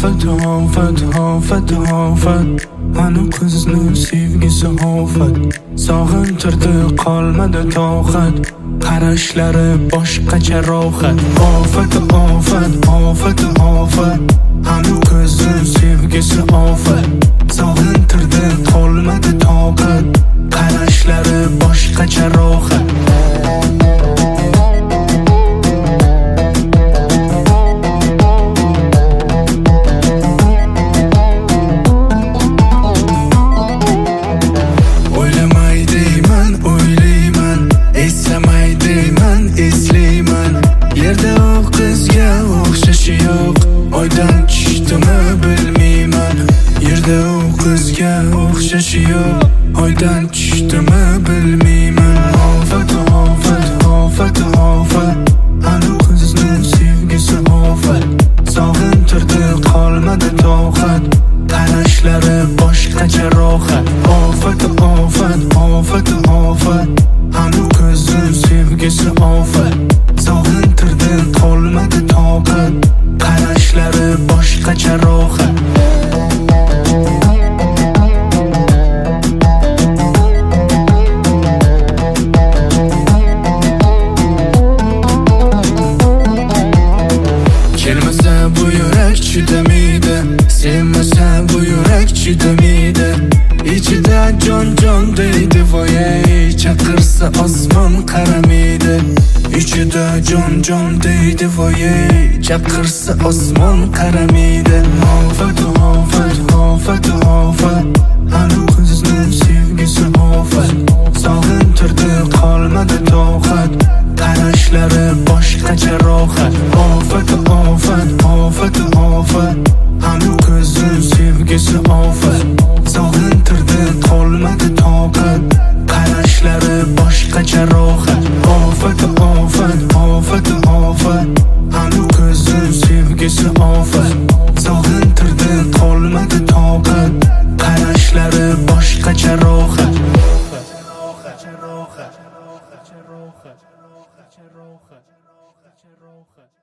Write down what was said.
ofat Ana qizni sevgisi ofat Sog'intirdi qolmadi toqat Qarashlari boshqacha rohat Ofat Ana qizni sevgisi ofat Sog'intirdi qolmadi toqat Qarashlari boshqacha rohat Oydan tushdimi bilmayman Yerda u qizga o'xshashi yo'q Oydan tushdimi bilmayman Ofat Ana qizni sevgisi ofat Sog'intirdi qolmadi toqat Qarashlari boshqacha rohat Ofat Ana qizni sevgisi ofat Sog'intirdi qolmadi toqat Qarashlari boshqacha rohat Kelmasa bu yurak chidamaydi Sevmasa bu yurak chidamaydi Ichida jon deydi voyay Chaqirsa osmon qaramaydi Ichida jon deydi voyay Chaqirsa osmon qaramaydi Ofat Ana qizni sevgisi ofat Sog'intirdi qolmadi toqat Qarashlari boshqacha rohat Ofat Ana qizni sevgisi ofat Sog'intirdi qolmadi toqat Qarashlari boshqacha rohat Ofat Ana qizni sevgisi ofat Sog'intirdi qolmadi toqat Qarashlari boshqacha rohat